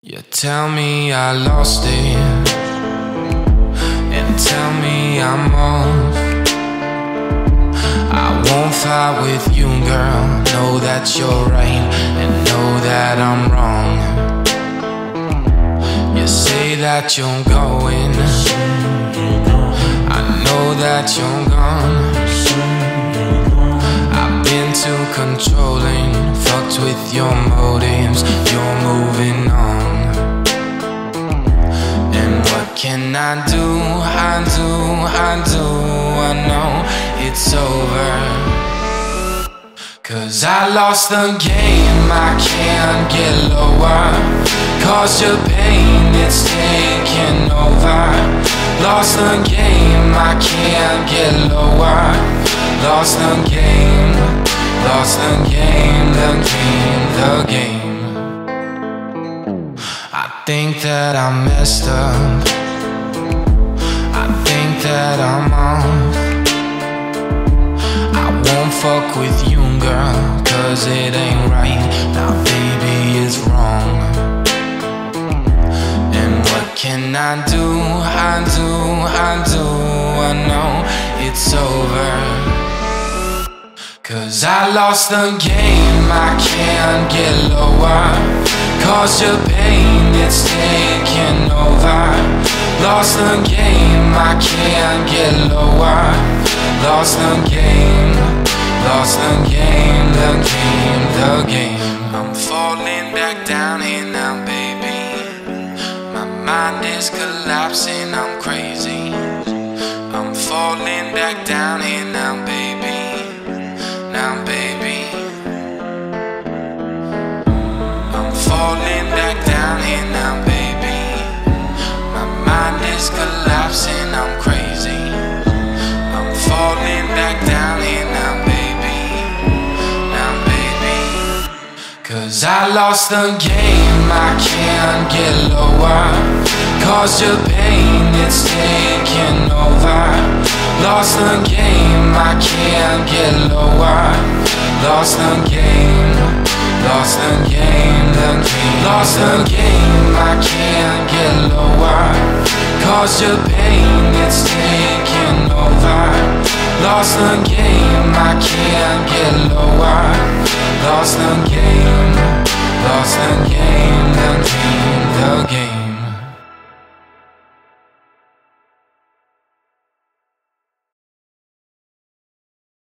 You tell me I lost it, and tell me I'm off. I won't fight with you, girl. Know that you're right, and know that I'm wrong. You say that you're going, I know that you're gone. I've been too controlling, fucked with your motives. You're moving on. And what can I do? I know it's over. 'Cause I lost the game, I can't get lower. Cause your pain, it's taking over. Lost the game, I can't get lower. Lost the game, lost the game, the game, the game. I think that I messed up, I think that I'm off. I won't fuck with you, girl, 'cause it ain't right. Now baby, it's wrong. And what can I do? I know it's over. 'Cause I lost the game, I can't get lower. Cause your pain, it's taking over. Lost the game, I can't get lower. Lost the game, lost the game, the game, the game. I'm falling back down here now, baby. My mind is collapsing, I'm crazy. I'm falling back down here now, baby. Now, baby, I'm falling back down here now, baby. My mind is collapsing, I'm crazy. I'm falling back down here now, baby. Now, baby, 'cause I lost the game, I can't get lower. Cause your pain, it's taking over. Lost the game, I can't get lower. Lost the game, lost the game, the game. Lost the game, I can't get lower. Cause your pain, it's taking over. Lost the game, I can't get